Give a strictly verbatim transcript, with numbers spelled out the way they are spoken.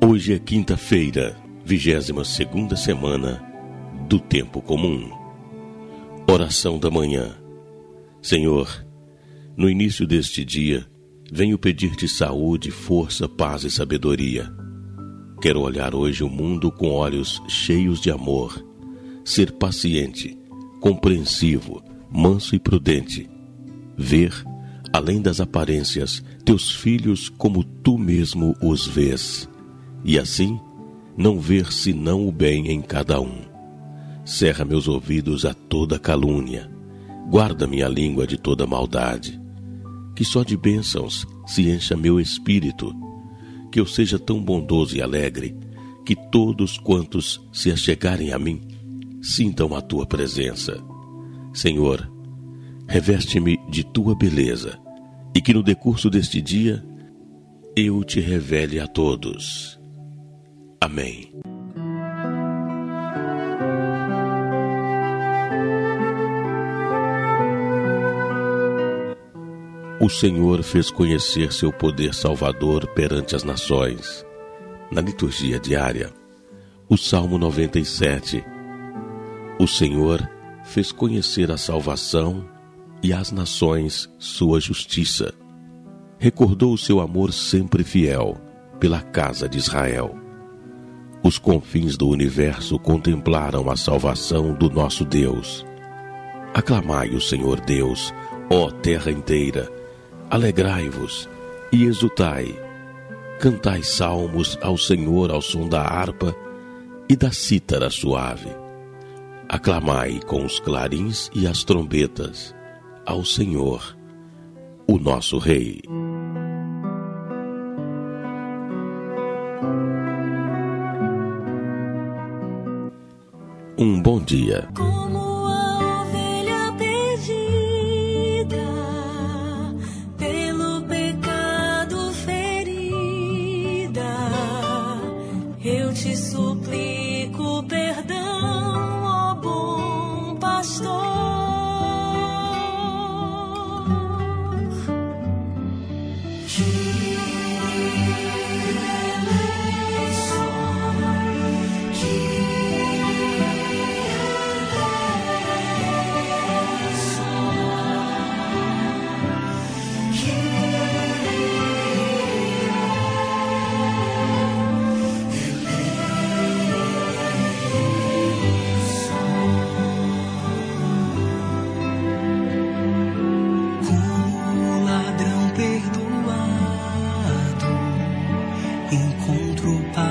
Hoje é quinta-feira, vigésima segunda semana do tempo comum. Oração da manhã. Senhor, no início deste dia, venho pedir-te saúde, força, paz e sabedoria. Quero olhar hoje o mundo com olhos cheios de amor, ser paciente, compreensivo, manso e prudente, ver, além das aparências, teus filhos como tu mesmo os vês, e assim não ver senão o bem em cada um. Cerra meus ouvidos a toda calúnia, guarda minha língua de toda maldade, que só de bênçãos se encha meu espírito, que eu seja tão bondoso e alegre, que todos quantos se achegarem a mim, sintam a tua presença. Senhor, reveste-me de tua beleza, e que no decurso deste dia eu te revele a todos. Amém. O Senhor fez conhecer seu poder salvador perante as nações. Na liturgia diária, o Salmo noventa e sete. O Senhor fez conhecer a salvação e às nações sua justiça. Recordou o seu amor sempre fiel pela casa de Israel. Os confins do universo contemplaram a salvação do nosso Deus. Aclamai o Senhor Deus, ó terra inteira, alegrai-vos e exultai. Cantai salmos ao Senhor ao som da harpa e da cítara suave. Aclamai com os clarins e as trombetas ao Senhor, o nosso Rei. Um bom dia. Como a ovelha perdida, pelo pecado ferida, eu te suplico perdão, ó bom pastor. Encontro paz.